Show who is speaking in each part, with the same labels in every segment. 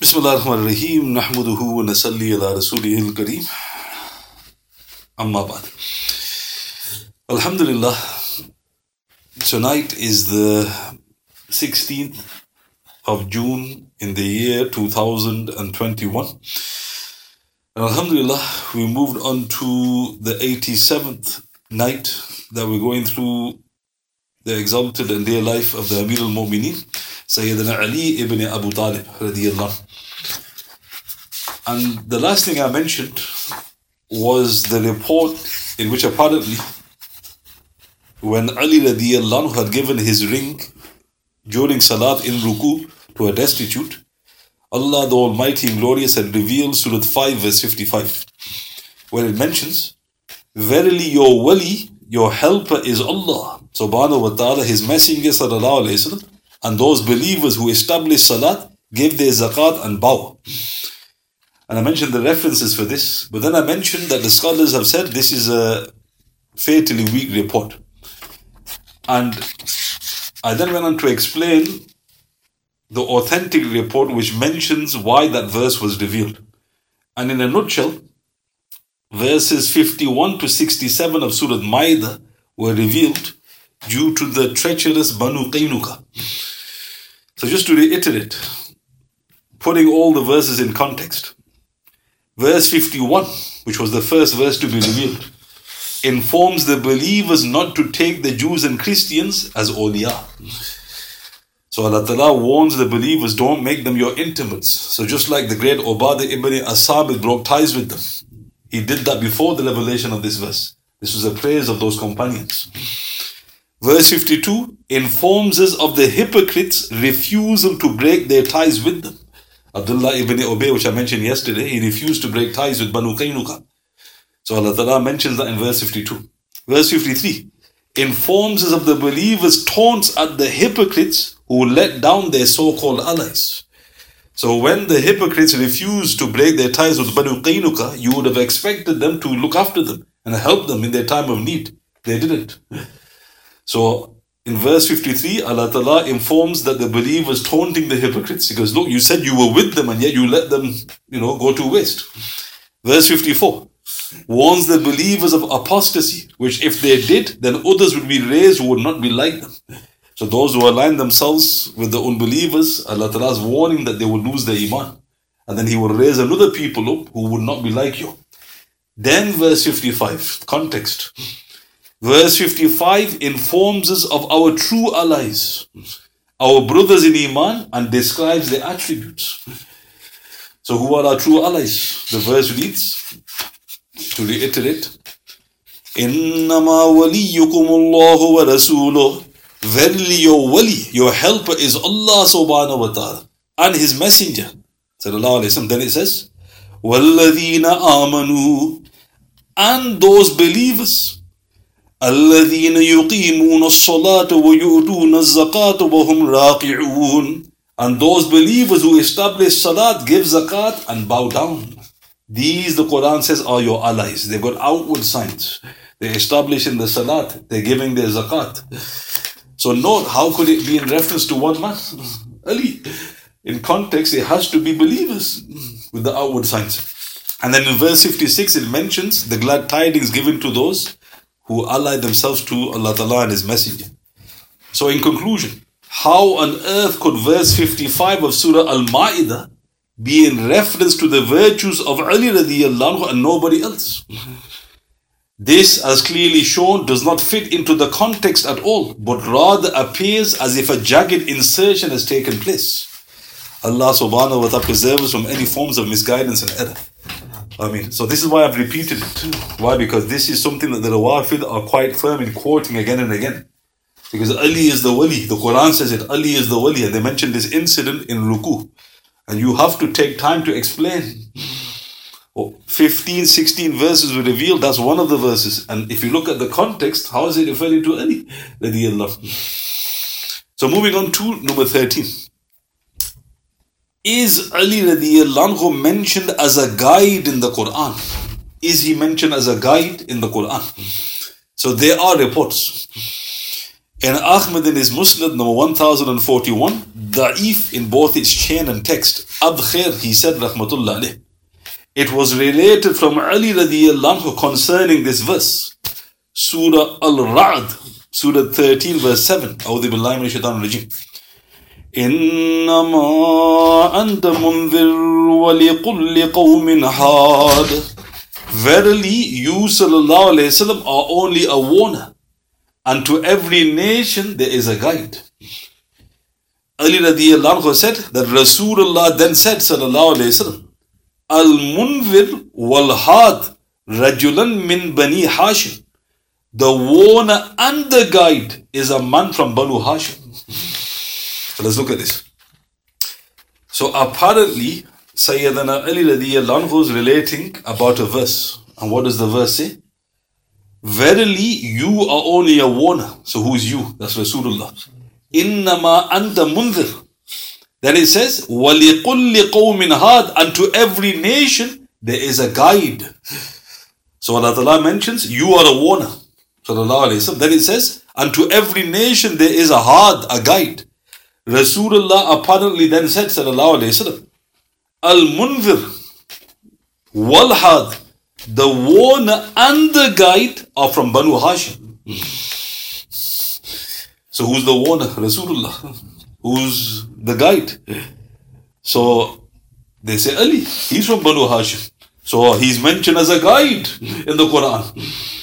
Speaker 1: Bismillah ar-Rahman ar-Rahim. Nahmaduhu wa nasalli ala rasulihil kareem. Amma ba'd. Alhamdulillah. Tonight is the 16th of June in the year 2021. And Alhamdulillah, we moved on to the 87th night that we're going through the exalted and dear life of the Amir al-Mu'mineen, Sayyidina Ali ibn Abu Talib radiyallahu. And the last thing I mentioned was the report in which apparently when Ali radiyallahu had given his ring during Salat in Ruku to a destitute, Allah the Almighty and Glorious had revealed Surah 5 verse 55, where it mentions, "Verily your wali, your helper is Allah subhanahu wa ta'ala, His Messenger sallallahu alayhi wa sallam, and those believers who establish Salat, give their zakat and bow." And I mentioned the references for this, but then I mentioned that the scholars have said this is a fatally weak report. And I then went on to explain the authentic report which mentions why that verse was revealed. And in a nutshell, verses 51 to 67 of Surah Ma'idah were revealed due to the treacherous Banu Qaynuqa. So just to reiterate, putting all the verses in context, verse 51, which was the first verse to be revealed, informs the believers not to take the Jews and Christians as awliya. So Allah Ta'ala warns the believers, don't make them your intimates. So just like the great Ubadah ibn as-Samit broke ties with them, he did that before the revelation of this verse. This was a praise of those companions. Verse 52 informs us of the hypocrites' refusal to break their ties with them. Abdullah ibn Ubay, which I mentioned yesterday, he refused to break ties with Banu Qaynuqa. So Allah Ta'ala mentions that in verse 52. Verse 53 informs us of the believers' taunts at the hypocrites who let down their so-called allies. So when the hypocrites refused to break their ties with Banu Qaynuqa, you would have expected them to look after them and help them in their time of need. They didn't. So in verse 53, Allah Ta'ala informs that the believers taunting the hypocrites. He goes, look, you said you were with them and yet you let them, go to waste. Verse 54 warns the believers of apostasy, which if they did, then others would be raised who would not be like them. So those who align themselves with the unbelievers, Allah Ta'ala is warning that they will lose their iman. And then He will raise another people up who would not be like you. Then verse 55, context. Verse 55 informs us of our true allies, our brothers in iman, and describes their attributes. So who are our true allies? The verse reads, to reiterate, "Innama waliyukumullahu wa rasuluh." Verily your wali, your helper is Allah subhanahu wa ta'ala and His Messenger sallallahu alayhi wa sallam. Then it says, "Walladhina amanu," and those believers, "Alladhina yuqimuna as-salata wa yu'tuna az-zakata wa hum raqi'un," and those believers who establish salat, give zakat and bow down. These, the Quran says, are your allies. They've got outward signs. They're establishing the salat. They're giving their zakat. So note, how could it be in reference to one man? Ali. In context, it has to be believers with the outward signs. And then in verse 56, it mentions the glad tidings given to those who ally themselves to Allah Ta'ala and His Messenger. So in conclusion, how on earth could verse 55 of Surah Al-Ma'idah be in reference to the virtues of Ali radiyallahu anhu and nobody else? This, as clearly shown, does not fit into the context at all, but rather appears as if a jagged insertion has taken place. Allah subhanahu wa ta'ala preserve us from any forms of misguidance and error. So this is why I've repeated it. Why? Because this is something that the Rawafid are quite firm in quoting again and again. Because Ali is the wali. The Quran says it, Ali is the wali. And they mentioned this incident in Ruku. And you have to take time to explain. 15, 16 verses were revealed. That's one of the verses. And if you look at the context, how is it referring to Ali? So moving on to number 13. Is Ali radiyallahu anhu mentioned as a guide in the Quran? Is he mentioned as a guide in the Quran? So there are reports. And Ahmad in his Musnad number 1041, da'if in both its chain and text. Abkhir, he said, rahmatullah alayh, it was related from Ali radiyallahu anhu concerning this verse. Surah Al-Ra'd, Surah 13 verse 7. A'udhu billahi minash shaitanir rajim. إِنَّمَا أَنْتَ مُنذِرٌ وَلِكُلِّ قَوْمٍ هَادٍ. Verily, you sallallahu alayhi wasallam are only a warner, and to every nation there is a guide. Ali radiyallahu anhu said that Rasulullah then said sallallahu alayhi wasallam, Al-Munzir wal-Had rajulan min Bani Hashim. The warner and the guide is a man from Banu Hashim. So let's look at this. So apparently, Sayyidina Ali radiyallahu anhu is relating about a verse. And what does the verse say? Verily, you are only a warner. So who is you? That's Rasulullah. Innama anta munzir. Then it says, وَلِقُلِّ قَوْمٍ هَادٍ. And to every nation, there is a guide. So Allah Ta'ala mentions, you are a warner. Sallallahu alayhi wa sallam. Then it says, and to every nation, there is a had, a guide. Rasulullah apparently then said, sallallahu alayhi wa sallam, Al-Munzir wal-Had, the warner and the guide are from Banu Hashim. So who's the warner? Rasulullah. Who's the guide? So they say Ali, he's from Banu Hashim. So he's mentioned as a guide in the Quran.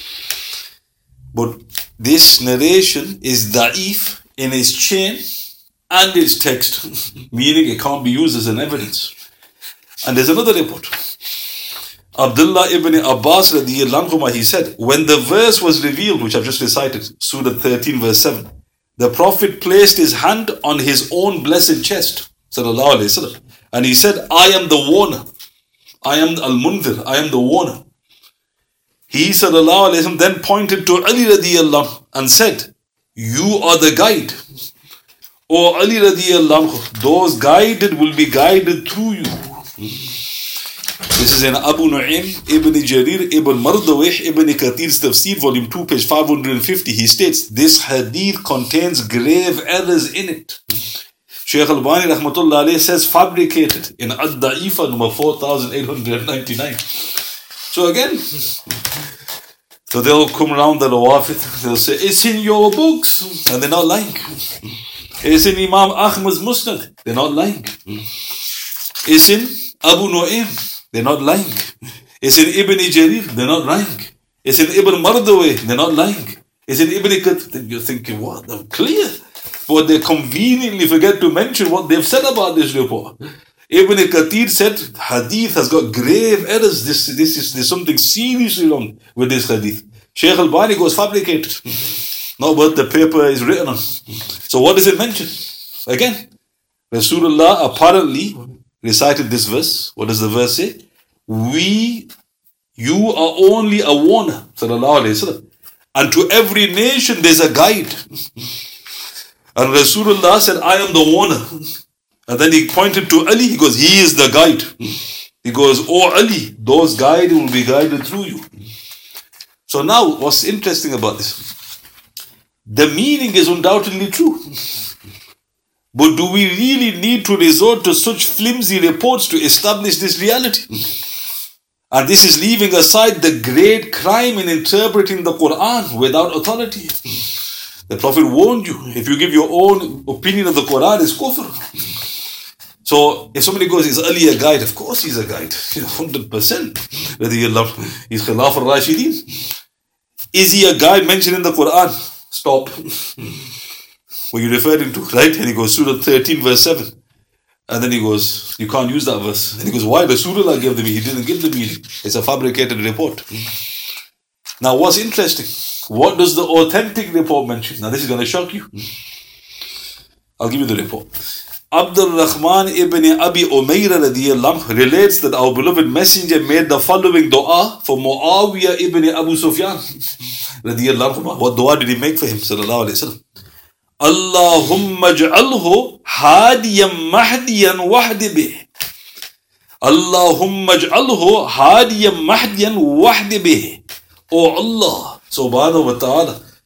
Speaker 1: But this narration is da'if in its chain and its text, meaning it can't be used as an evidence. And there's another report. Abdullah ibn Abbas radiyallahu anhu, he said, when the verse was revealed, which I've just recited, Surah 13 verse 7, the Prophet placed his hand on his own blessed chest, sallallahu alayhi wa sallam, and he said, I am the warner. I am Al-Munzir. I am the warner. He sallallahu alayhi wa sallam then pointed to Ali radiyallahu anhu and said, you are the guide. O Ali radiyallahu anhu, those guided will be guided through you. This is in Abu Nu'aym ibn Jarir ibn Mardawih ibn Kathir's Tafsir, volume 2, page 550. He states, this hadith contains grave errors in it. Shaykh Albani rahmatullah alayhi says fabricated in Ad-Da'ifa number 4899. So again, so they'll come around the Rawafid, they'll say, it's in your books, and they're not lying. It's in Imam Ahmad's Musnad, they're not lying. It's in Abu Nu'aym, they're not lying. It's in Ibn Jarir, they're not lying. It's in Ibn Mardawih, they're not lying. It's in Ibn Kathir. You're thinking, what? They're clear. But they conveniently forget to mention what they've said about this report. Ibn Kathir said, hadith has got grave errors. There's something seriously wrong with this hadith. Shaykh Albani goes fabricated. Not what the paper is written on. So what does it mention? Again, Rasulullah apparently recited this verse. What does the verse say? You are only a warner, sallallahu alayhi wa sallam. And to every nation there's a guide. And Rasulullah said, I am the warner. And then he pointed to Ali. He goes, he is the guide. He goes, oh Ali, those guided will be guided through you. So now, what's interesting about this? The meaning is undoubtedly true. But do we really need to resort to such flimsy reports to establish this reality? And this is leaving aside the great crime in interpreting the Quran without authority. The Prophet warned you, if you give your own opinion of the Quran, it's kufr. So if somebody goes, is Ali a guide? Of course he's a guide, 100%. He's Khilaf al-Rashidin. Is he a guide mentioned in the Quran? Stop. What are you referring to? Right? And he goes, Surah 13 verse 7. And then he goes, you can't use that verse. And he goes, why? Rasulullah gave the meaning. He didn't give the meaning. It's a fabricated report. Now what's interesting? What does the authentic report mention? Now this is going to shock you. I'll give you the report. Abdul Rahman ibn Abi Umayra radiyallahu anhu relates that our beloved messenger made the following dua for Muawiyah ibn Abu Sufyan radiyallahu anhu. What dua did he make for him? Sallallahu alayhi wa sallam. Allahumma ja'alhu hadiyan mahdiyan wahdi bih. Allahumma ja'alhu hadiyan mahdiyan wahdi bih. Oh Allah subhanahu wa ta'ala,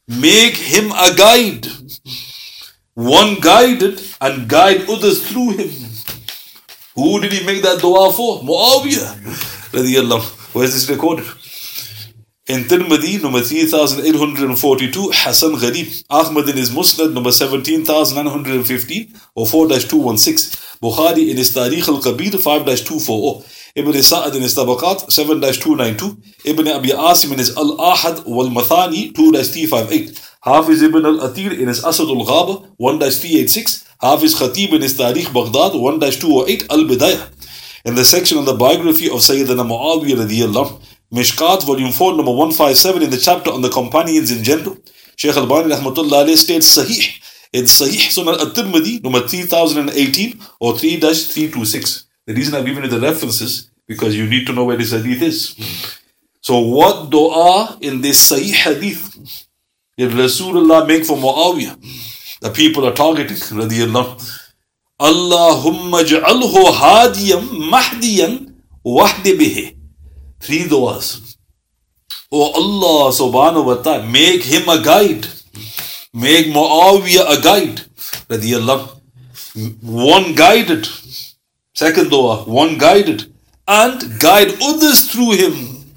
Speaker 1: make him a guide. One guided and guide others through him. Who did he make that dua for? Muawiyah radiyallahu. Where is this recorded? In Tirmidhi, number 3842, Hasan Gharib. Ahmad in his Musnad, number 17915, or 4-216. Bukhari in his Tarikh al-Kabir, 5-240. Ibn Sa'ad in his Tabaqat, 7-292. Ibn Abi Asim in his Al-Ahad wal-Mathani, 2-358. Hafiz Ibn al-Atir in his Asad al-Ghaba, 1-386. Hafiz Khatib in his Tarikh Baghdad, 1-208. Al-Bidayah. In the section on the biography of Sayyidina Muawiyah radiyallahu, Mishkat, volume 4, number 157, in the chapter on the companions in general, Shaykh Albani rahmatullah alayhi states Sahih. In Sahih Sunan at-Tirmidhi, number 3018 or 3-326. The reason I've given you the references, because you need to know where this hadith is. So what dua in this Sahih hadith did Rasulullah make for Muawiyah? The people are targeting, radiyallahu. Allahumma ja'alhu hadiyan mahdiyan wahdi bihi. 3 du'as. Oh Allah subhanahu wa ta'ala, make him a guide. Make Muawiyah a guide. Radiyallahu. One guided. Second dua, one guided. And guide others through him.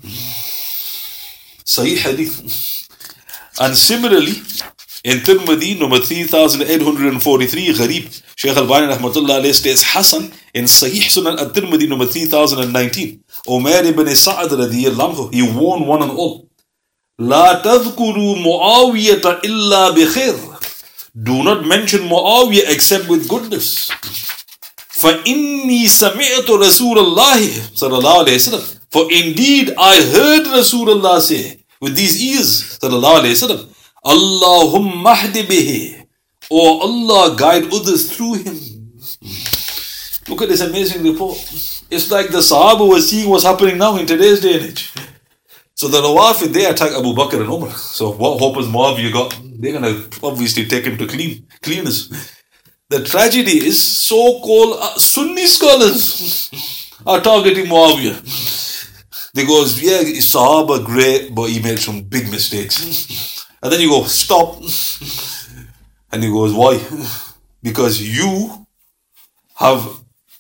Speaker 1: Sahih hadith. And similarly, in Tirmidhi, number 3843, Gharib, Shaykh Albani rahmatullah alayhi states Hasan. In Sahih Sunan at-Tirmidhi, number 3019, Umar ibn Sa'ad radiyallahu anhu, he warned one and all, La tadhkuru Muawiyata illa bi khair. Do not mention Muawiyah except with goodness. فَإِنِّي سَمِعْتُ رَسُولَ اللَّهِ sallallahu alayhi wasallam. For indeed I heard Rasulullah say with these ears, sallallahu alayhi wasallam, Allahumma hdi bihi. Oh Allah, guide others through him. Look at this amazing report. It's like the Sahaba were seeing what's happening now in today's day and age. So the Rawafid, they attack Abu Bakr and Umar. So what hope has Muawiyah got? They're going to obviously take him to cleaners. The tragedy is so-called Sunni scholars are targeting Muawiyah. They go, yeah, Sahaba great, but he made some big mistakes. And then you go, stop. And he goes, why? Because you have,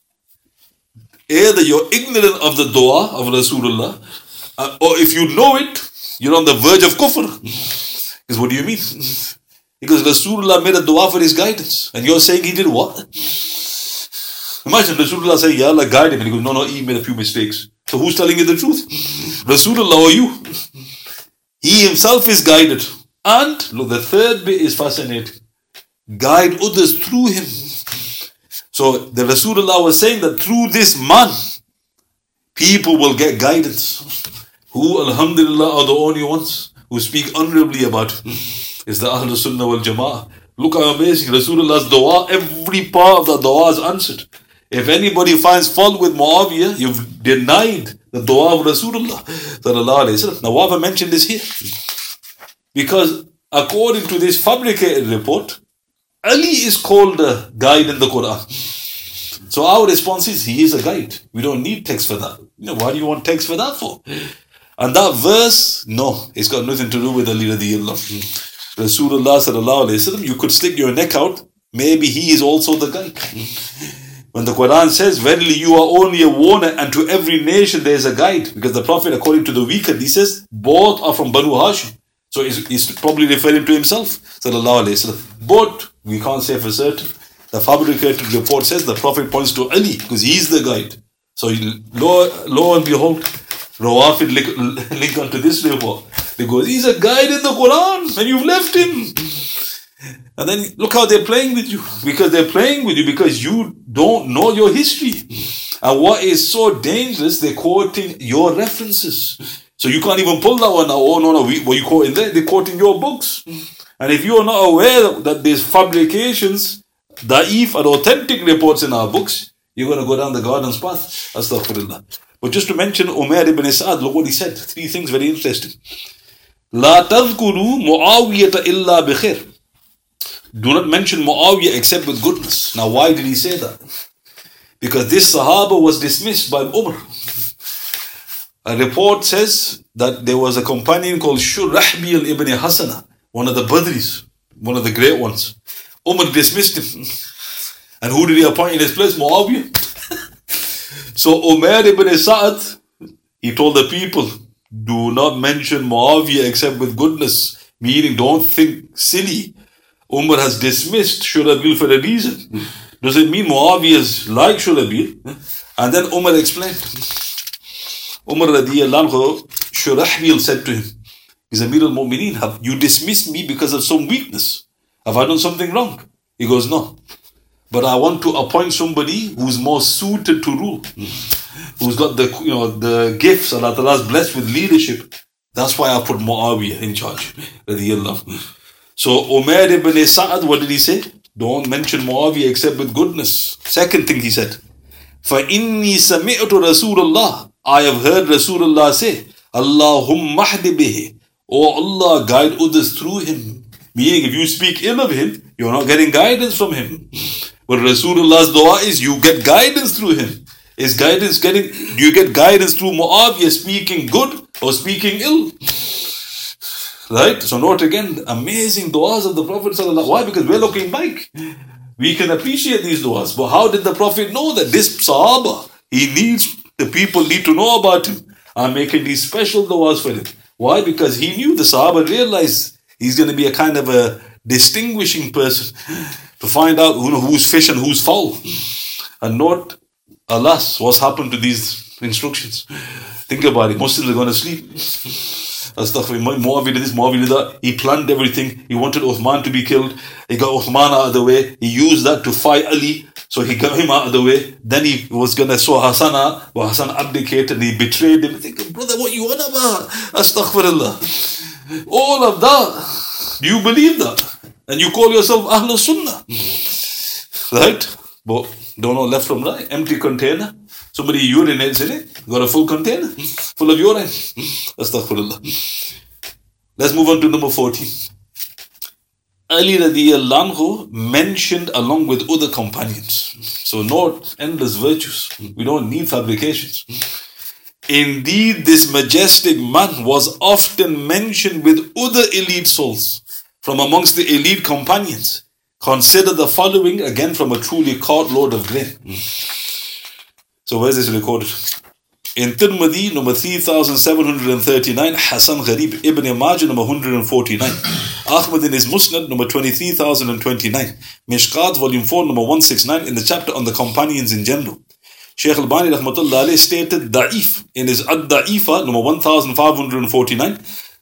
Speaker 1: either you're ignorant of the dua of Rasulullah, or if you know it, you're on the verge of kufr. Because what do you mean? Because Rasulullah made a dua for his guidance. And you're saying he did what? Imagine Rasulullah saying, Ya Allah, guide him. And he goes, no, he made a few mistakes. So who's telling you the truth? Rasulullah or you? He himself is guided. And look, the third bit is fascinating. Guide others through him. So the Rasulullah was saying that through this man, people will get guidance. Who, alhamdulillah, are the only ones who speak honorably about him. Is the Ahlul Sunnah wal Jama'ah. Look how amazing. Rasulullah's dua, every part of the dua is answered. If anybody finds fault with Muawiyah, you've denied the dua of Rasulullah. Now why have I mentioned this here? Because according to this fabricated report, Ali is called a guide in the Quran. So our response is, he is a guide. We don't need text for that. Why do you want text for that for? And that verse, no, it's got nothing to do with Ali radiyallahu. Rasulullah sallallahu alayhi wasallam, you could stick your neck out, maybe he is also the guide. When the Quran says, verily you are only a warner and to every nation there is a guide. Because the Prophet, according to the weaker, he says, both are from Banu Hashim. So he's probably referring to himself, sallallahu alayhi wasallam. But we can't say for certain. The fabricated report says the Prophet points to Ali because he's the guide. So lo and behold, Rawafid link onto this report. They go, he's a guide in the Quran and you've left him. And then look how they're playing with you. Because they're playing with you because you don't know your history. And what is so dangerous, they're quoting your references. So you can't even pull that one out. Oh, no, what you quoting there? They're quoting your books. And if you're not aware that there's fabrications, da'if and authentic reports in our books, you're going to go down the garden's path. Astaghfirullah. But just to mention Umar ibn Sa'ad, look what he said. 3 things very interesting. La tadhkuru Muawiyata illa bi khair. Do not mention Muawiyah except with goodness. Now why did he say that? Because this Sahaba was dismissed by Umar. A report says that there was a companion called Shurahbil ibn Hasana, one of the Badris, one of the great ones. Umar dismissed him. And who did he appoint in his place? Muawiyah. So Umar ibn Sa'ad, he told the people, do not mention Muawiyah except with goodness. Meaning, don't think silly. Umar has dismissed Shurabil for a reason. Does it mean Muawiyah is like Shurabil? And then Umar explained. Umar radiyallahu anhu, Shurahbil said to him, he's Amir al-Mu'mineen, have you dismissed me because of some weakness? Have I done something wrong? He goes, no. But I want to appoint somebody who's more suited to rule, who's got the gifts, Allah Ta'ala is blessed with leadership. That's why I put Muawiyah in charge. So Umar ibn Sa'ad, what did he say? Don't mention Muawiyah except with goodness. Second thing he said, فَإِنِّي سَمِعْتُ رَسُولَ اللَّهِ, I have heard Rasulullah say, Allahumma hdi bihi, oh Allah, guide others through him. Meaning, if you speak ill of him, you're not getting guidance from him. But Rasulullah's dua is, you get guidance through him. Do you get guidance through Muawiyah speaking good or speaking ill? Right? So note again, amazing du'as of the Prophet ﷺ. Why? Because we're looking back. We can appreciate these du'as. But how did the Prophet know that this Sahaba, the people need to know about him? I'm making these special du'as for him. Why? Because he knew, the Sahaba realized he's going to be a kind of a distinguishing person to find out who's fish and who's fowl. And note, alas, what's happened to these instructions? Think about it. Muslims are going to sleep. Muawiyah did this, Muawiyah did that. He planned everything. He wanted Uthman to be killed. He got Uthman out of the way. He used that to fight Ali. So he got him out of the way. Then he was going to show Hassan out. But Hassan abdicated and he betrayed him. I think, brother, what you want about? Astaghfirullah. All of that. Do you believe that? And you call yourself Ahlul Sunnah. Right? But don't know left from right. Empty container. Somebody urinates in it. Got a full container full of urine. Astaghfirullah. Let's move on to number 14. Ali radiyallahu anhu mentioned along with other companions. So note endless virtues. We don't need fabrications. Indeed, this majestic man was often mentioned with other elite souls from amongst the elite companions. Consider the following again from a truly caught load of grain. So where is this recorded? In Tirmidhi, number 3739, Hassan Gharib, Ibn Majah, number 149, Ahmad in his Musnad, number 23029, Mishkat, volume 4, number 169, in the chapter on the companions in general. Shaykh al-Bani rahmatullah alayh stated Da'if in his Ad-Da'ifa, number 1549,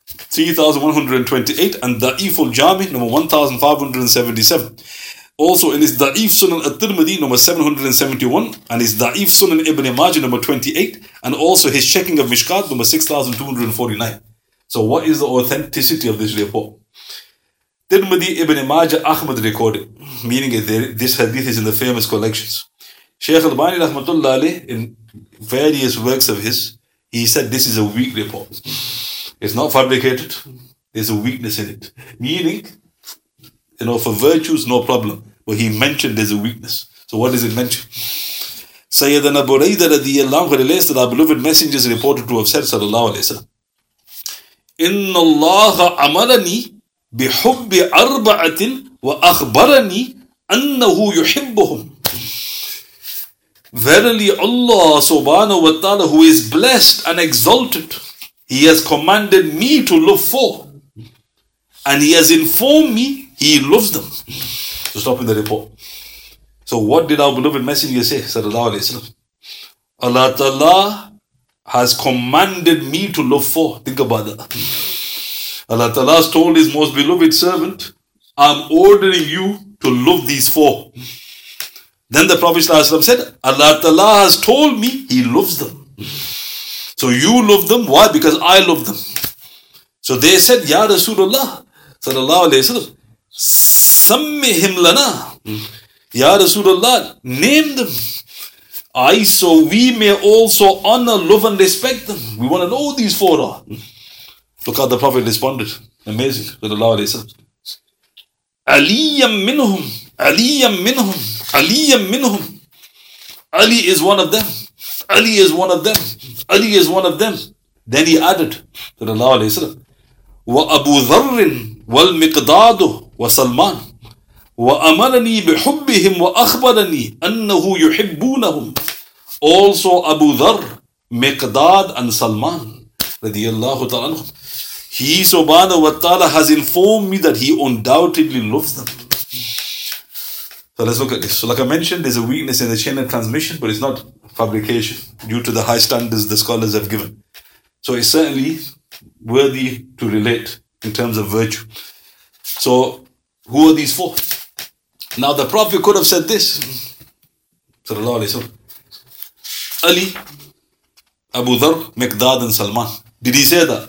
Speaker 1: 3128, and Da'if al-Jami, number 1577. Also in his Da'if Sunan al-Tirmidhi, number 771, and his Da'if Sunan Ibn Majah, number 28, and also his checking of Mishkat, number 6249. So what is the authenticity of this report? Tirmidhi, Ibn Majah, Ahmad recorded, meaning this hadith is in the famous collections. Shaykh al-Bani rahmatullah alayh, in various works of his, he said this is a weak report. It's not fabricated. There's a weakness in it. Meaning, for virtues, no problem. But he mentioned there's a weakness. So what does it mention? Sayyidina Buraidah radiyallahu anhu relates that our beloved messengers reported to have said, sallallahu alayhi wa sallam, Inna Allah amarani bihubbi arba'atin wa akhbarani annahu yuhibbuhum. Verily Allah subhanahu wa ta'ala, who is blessed and exalted, He has commanded me to love four. And He has informed me He loves them. So stop in the report. So what did our beloved messenger say? Sallallahu alayhi wa sallam. Allah Ta'ala has commanded me to love four. Think about that. Allah Ta'ala has told His most beloved servant, I'm ordering you to love these four. Then the Prophet ﷺ said, Allah Ta'ala has told me He loves them. So you love them. Why? Because I love them. So they said, Ya Rasulullah, sallallahu alayhi wa sallam, Sammihim lana. Ya Rasulullah, name them. So we may also honor, love and respect them. We want to know who these four are. Look how the Prophet responded. Amazing. Sallallahu alayhi wa sallam. Aliyam minhum. Aliyam minhum. Aliyam minhum. Ali is one of them. Ali is one of them. Ali is one of them. Then he added, sallallahu alayhi wa sallam, Wa Abu Dharrin والمقداد وسلمان وأمرني بحبهم وأخبرني أنه يحبونهم. Also Abu Dharr, Miqdad and Salman radiyallahu ta'ala anhum. He subhanahu wa ta'ala has informed me that he undoubtedly loves them. So let's look at this. So like I mentioned, there's a weakness in the chain of transmission, but it's not fabrication due to the high standards the scholars have given. So it's certainly worthy to relate in terms of virtue. So who are these four? Now the Prophet could have said this. Sallallahu Alaihi Wasallam. Ali, Abu Dharr, Miqdad and Salman. Did he say that?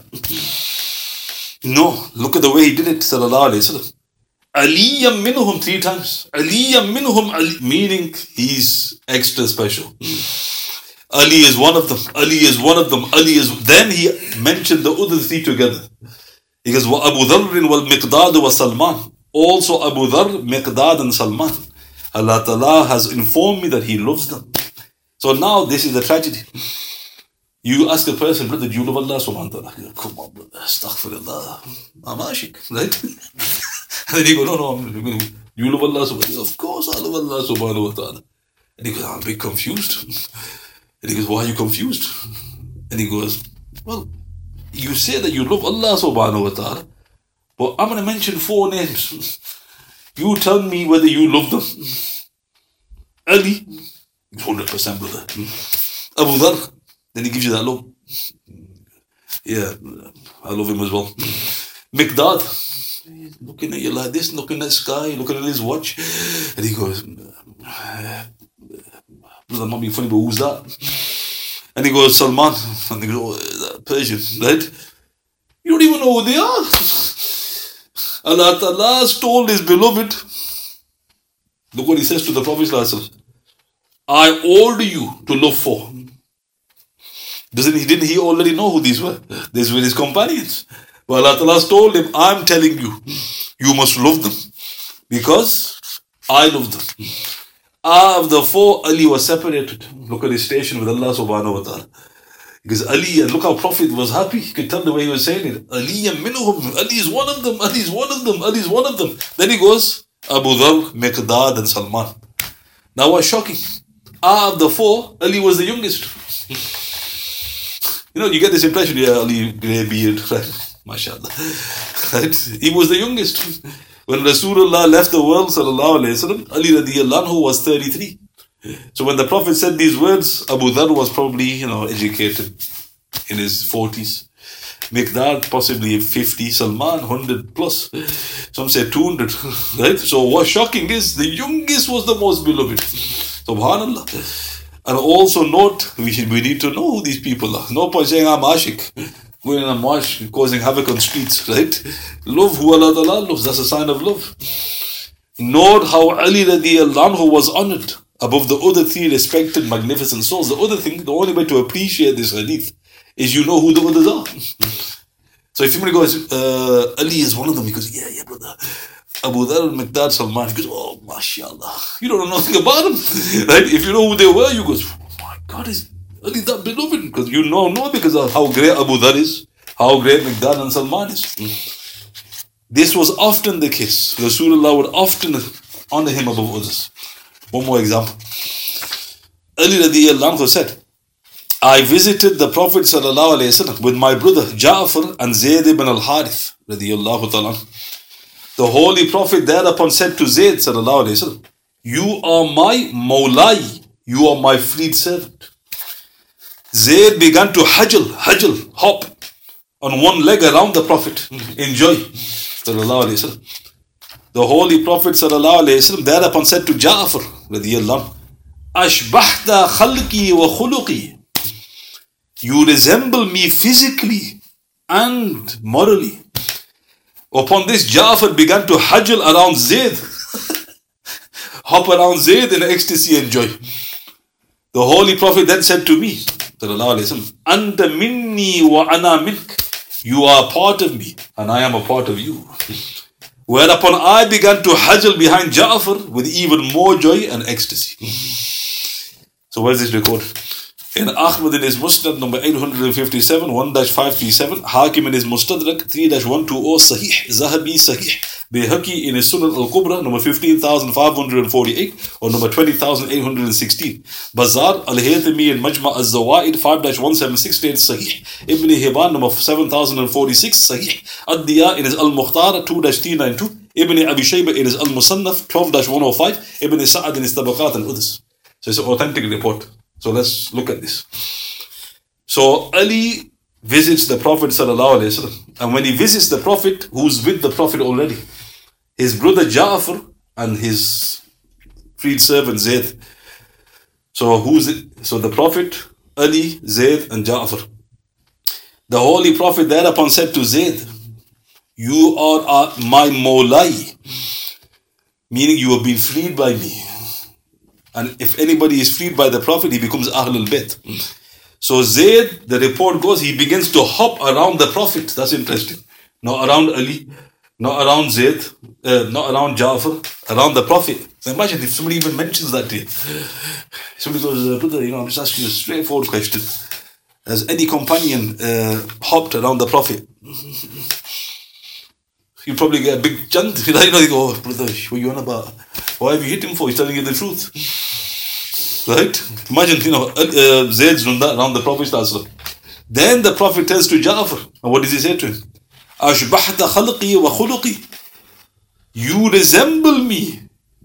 Speaker 1: No. Look at the way he did it. Sallallahu Alaihi Wasallam. Aliyyam minhum 3 times. Aliyyam minhum, Ali, meaning he's extra special. Ali is one of them. Ali is one of them. Ali is. Then he mentioned the other 3 together. He goes, wa Abu Dharr wal Miqdad wa Salman. Also Abu Dharr, Miqdad and Salman. Allah Ta'ala has informed me that he loves them. So now this is the tragedy. You ask a person, brother, do you love Allah subhanahu wa ta'ala? Come on, brother, astaghfirullah. I'm ashik, right? And then you go, no, you love Allah subhanahu wa ta'ala. Of course I love Allah subhanahu wa ta'ala. And he goes, I'm a bit confused. And he goes, why are you confused? And he goes, well, you say that you love Allah subhanahu wa ta'ala, but I'm going to mention 4 names. You tell me whether you love them. Ali, 100% brother. Abu Dharr, then he gives you that love. Yeah, I love him as well. Miqdad, looking at you like this, looking at the sky, looking at his watch. And he goes, brother, I'm not being funny, but who's that? And he goes, Salman. And he goes, oh, Persian, right? You don't even know who they are. Allah Ta'ala has told his beloved, look what he says to the Prophet ﷺ, I order you to love 4. Didn't he already know who these were? These were his companions. But Allah Ta'ala has told him, I'm telling you, you must love them because I love them. Of the 4, Ali was separated. Look at his station with Allah subhanahu wa ta'ala. Because Ali, and look how Prophet was happy. You could tell the way he was saying it. Ali minhum. Ali is one of them. Ali is one of them. Ali is one of them. Then he goes, Abu Dharr, Miqdad and Salman. Now what's shocking? Of the 4, Ali was the youngest. You know, you get this impression, yeah, Ali, grey beard, right? MashaAllah. Right? He was the youngest. When Rasulullah left the world, sallallahu alayhi wasallam, Ali radiyallahu anhu was 33. So when the Prophet said these words, Abu Dharr was probably, educated in his 40s. Miqdad possibly 50, Salman 100 plus. Some say 200, right? So what's shocking is the youngest was the most beloved. Subhanallah. And also note, we need to know who these people are. No point saying I'm ashik, going on a march, causing havoc on streets, right? Love who Allah Ta'ala loves, that's a sign of love. Note how Ali radiyallahu anhu was honored above the other 3 respected, magnificent souls. The other thing, the only way to appreciate this hadith is you know who the others are. So if somebody goes, Ali is one of them, he goes, yeah, brother. Abu Dharr, Miqdad, Salman, he goes, oh, mashallah. You don't know nothing about them. Right? If you know who they were, you go, oh my God, is Ali that beloved? Because you know because of how great Abu Dharr is, how great Miqdad and Salman is. This was often the case. Rasulullah would often honor him above others. One more example. Ali radiyallahu anhu said, I visited the Prophet sallallahu alayhi wasallam with my brother Ja'far and Zayd ibn al-Harith radiyallahu ta'ala. The Holy Prophet thereupon said to Zayd sallallahu alayhi wasallam, you are my Mawlai, you are my freed servant. Zayd began to hop on one leg around the Prophet in joy sallallahu alayhi wasallam. The Holy Prophet sallallahu alayhi wasallam thereupon said to Ja'far radiyallahu anhu, Ashbahta khalqi wa khuluqi. You resemble me physically and morally. Upon this, Ja'far began to hajjal around Zayd. Hop around Zayd in ecstasy and joy. The Holy Prophet then said to me, sallallahu alayhi wasallam, Anta minni wa ana mink. You are a part of me and I am a part of you. Whereupon I began to hajjal behind Ja'far with even more joy and ecstasy. So where is this recorded? And Ahmad in his Musnad number 857, 1-537, Hakim in his Mustadrak 3-120, Sahih, Zahabi Sahih, Bayhaqi in his Sunan al-Kubra number 15,548 or number 20,816, Bazar al-Haythami in Majma' al-Zawaid 5-176 states Sahih, Ibn Hibban number 7,046, Sahih, Ad-Diya in his Al-Mukhtar 2-392, Ibn Abi Shayba in his Al-Musannaf 12-105, Ibn Sa'ad in his Tabaqat al-Udus. So it's an authentic report. So let's look at this. So Ali visits the Prophet ﷺ, and when he visits the Prophet, who's with the Prophet already? His brother Ja'far and his freed servant Zayd. So who's it? So the Prophet, Ali, Zayd and Ja'far. The Holy Prophet thereupon said to Zayd, "You are my Mawlai," meaning you have been freed by me. And if anybody is freed by the Prophet, he becomes Ahlul Bayt. So Zayd, the report goes, he begins to hop around the Prophet. That's interesting. Not around Ali, not around Zayd, not around Ja'far, around the Prophet. So imagine if somebody even mentions that to you. Somebody goes, brother, I'm just asking you a straightforward question. Has any companion hopped around the Prophet? You probably get a big chant. You go, brother, what are you on about? Why have you hit him for? He's telling you the truth. Right? Imagine, Zayd's done that around the Prophet. Then the Prophet tells to Ja'far, and what does he say to him? Ashbahta khalqi wa khuluqi. You resemble me,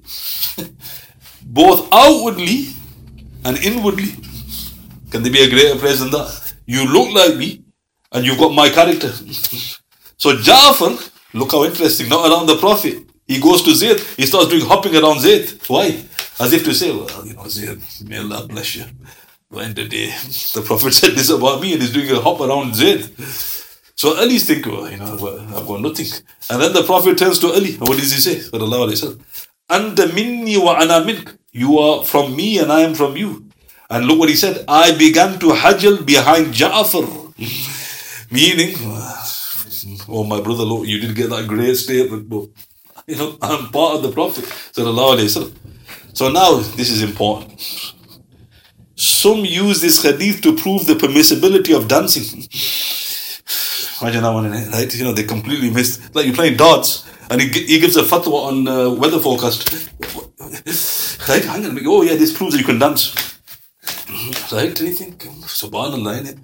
Speaker 1: both outwardly and inwardly. Can there be a greater praise than that? You look like me, and you've got my character. So Ja'far, look how interesting, not around the Prophet. He goes to Zayd, he starts doing hopping around Zayd. Why? As if to say, well, Zayd, may Allah bless you. When the day the Prophet said this about me and he's doing a hop around Zayd. So Ali's thinking, well, I've got nothing. And then the Prophet turns to Ali. What does he say? Anta minni wa ana mink. You are from me and I am from you. And look what he said. I began to hajjal behind Ja'far. Meaning, oh my brother, look, you didn't get that great statement, but I'm part of the Prophet. So now, this is important. Some use this hadith to prove the permissibility of dancing. Imagine that one, right? They completely missed. Like you're playing darts, and he gives a fatwa on weather forecast. Right? Oh yeah, this proves that you can dance. Right? Do you think? Subhanallah, innit?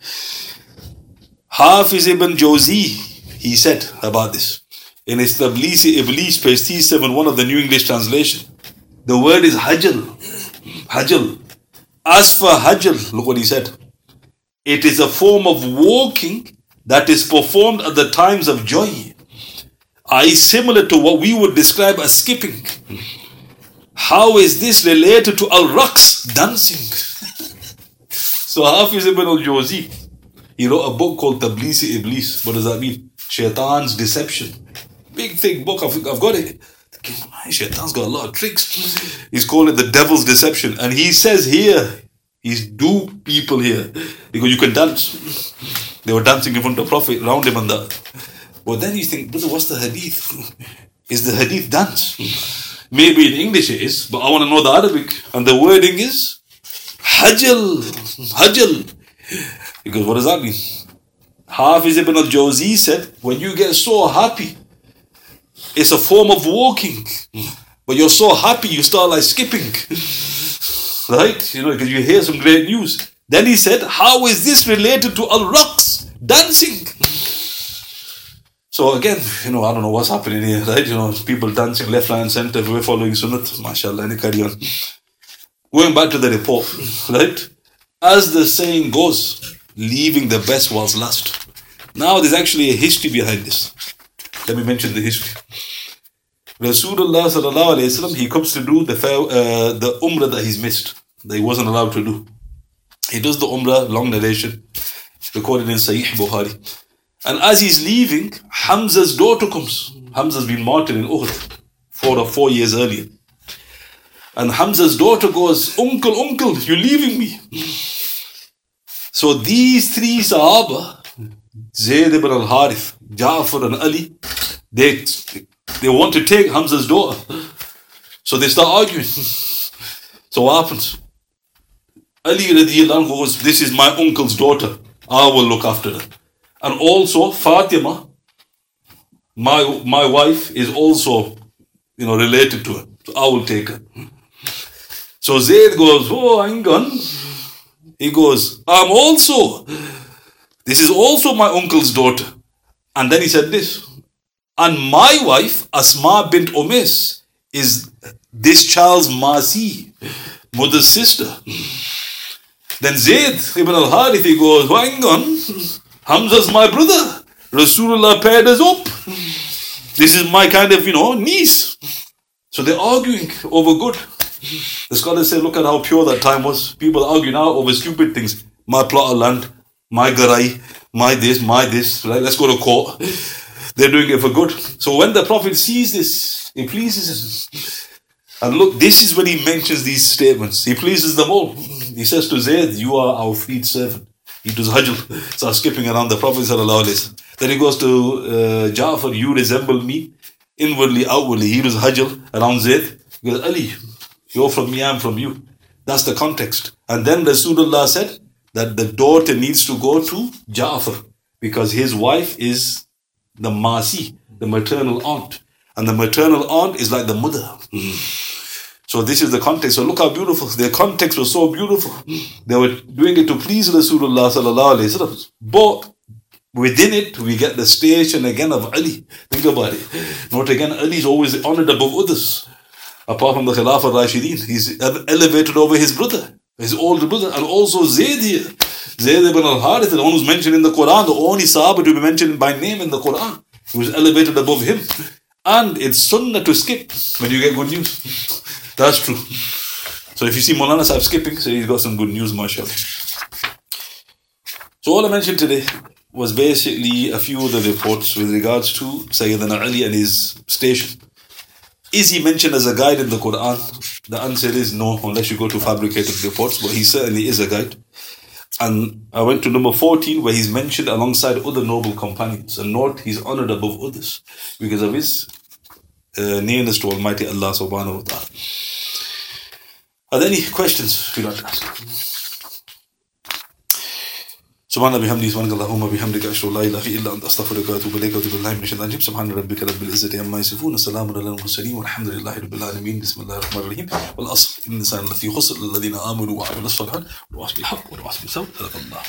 Speaker 1: Hafiz ibn Jawzi, he said about this. In his Tablisi Iblis, page 371 of the New English Translation. The word is hajjal. Hajjal. As for hajjal, look what he said. It is a form of walking that is performed at the times of joy. Similar to what we would describe as skipping. How is this related to al-raqs, dancing? So Hafiz ibn al-Jawzi, he wrote a book called Tablisi Iblis. What does that mean? Shaitan's deception. Big thick book, I've got it. Shaitan's got a lot of tricks. He's called it the devil's deception. And he says here, he's duped people here. Because you can dance. They were dancing in front of the Prophet, around him and that. But then you think, brother, what's the hadith? Is the hadith dance? Maybe in English it is, but I want to know the Arabic. And the wording is hajjal. Hajjal. Because what does that mean? Hafiz ibn al-Jawzi said, when you get so happy, it's a form of walking. But you're so happy, you start like skipping. Right? Because you hear some great news. Then he said, how is this related to al-raqs? Dancing. So again, I don't know what's happening here, right? People dancing left, right and center. We're following sunnat. MashaAllah, and carry on. Going back to the report, right? As the saying goes, leaving the best whilst last. Now there's actually a history behind this. Let me mention the history. Rasulullah sallallahu alayhi wa sallam, he comes to do the umrah that he's missed, that he wasn't allowed to do. He does the umrah, long narration, recorded in Sahih Bukhari. And as he's leaving, Hamza's daughter comes. Hamza's been martyred in Uhud 4 years earlier. And Hamza's daughter goes, Uncle, you're leaving me. So these three Sahaba, Zayd ibn al-Harith, Ja'far and Ali, they want to take Hamza's daughter. So they start arguing. So what happens? Ali radiallahu anhu goes, this is my uncle's daughter. I will look after her. And also Fatima, my wife, is also, related to her. So I will take her. So Zayd goes, oh, hang on. He goes, this is also my uncle's daughter. And then he said this. And my wife, Asma bint Umays, is this child's Masi, mother's sister. Then Zayd ibn al-Harith, he goes, hang on. Hamza's my brother. Rasulullah paired us up. This is my kind of, niece. So they're arguing over good. The scholars say, look at how pure that time was. People argue now over stupid things. My plot of land, my garai, my this, right? Let's go to court. They're doing it for good. So when the Prophet sees this, it pleases him. And look, this is when he mentions these statements. He pleases them all. He says to Zayd, you are our freed servant. He does hajl, starts skipping around the Prophet sallallahu alaihi wasallam. Then he goes to Ja'far, you resemble me, inwardly, outwardly. He does hajl around Zayd. He goes, Ali, you're from me, I'm from you. That's the context. And then Rasulullah said that the daughter needs to go to Ja'far because his wife is the Masi, the maternal aunt. And the maternal aunt is like the mother. So this is the context. So look how beautiful. Their context was so beautiful. They were doing it to please Rasulullah sallallahu alaihi wasallam. But within it, we get the station again of Ali. Think about it. Note again, Ali is always honored above others. Apart from the Khilafah Rashideen, he's elevated over his brother, his older brother, and also Zayd here. Zayd ibn al-Harith, the one who's mentioned in the Quran, the only Sahaba to be mentioned by name in the Quran. He was elevated above him. And it's sunnah to skip when you get good news. That's true. So if you see Maulana Sahib skipping, so he's got some good news, mashallah. So all I mentioned today was basically a few of the reports with regards to Sayyidina Ali and his station. Is he mentioned as a guide in the Quran? The answer is no, unless you go to fabricated reports, but he certainly is a guide. And I went to number 14, where he's mentioned alongside other noble companions. And note, he's honored above others because of his nearness to Almighty Allah subhanahu wa ta'ala. Are there any questions you'd like to ask? سبحان بحمده سبحانك اللهم بحمدك أشهد أن لا إله إلا أنت أستغفرك وأتوب إليك وأتوب بالله من الشيطان الرجيم سبحان ربك رب العزة عما يصفون السلام على المرسلين والحمد لله رب العالمين بسم الله الرحمن الرحيم والأصل إن الإنسان لفي خسر الذين آمنوا وعملوا الصالحات والتواصوا بالحق والتواصوا بالصبر صدق الله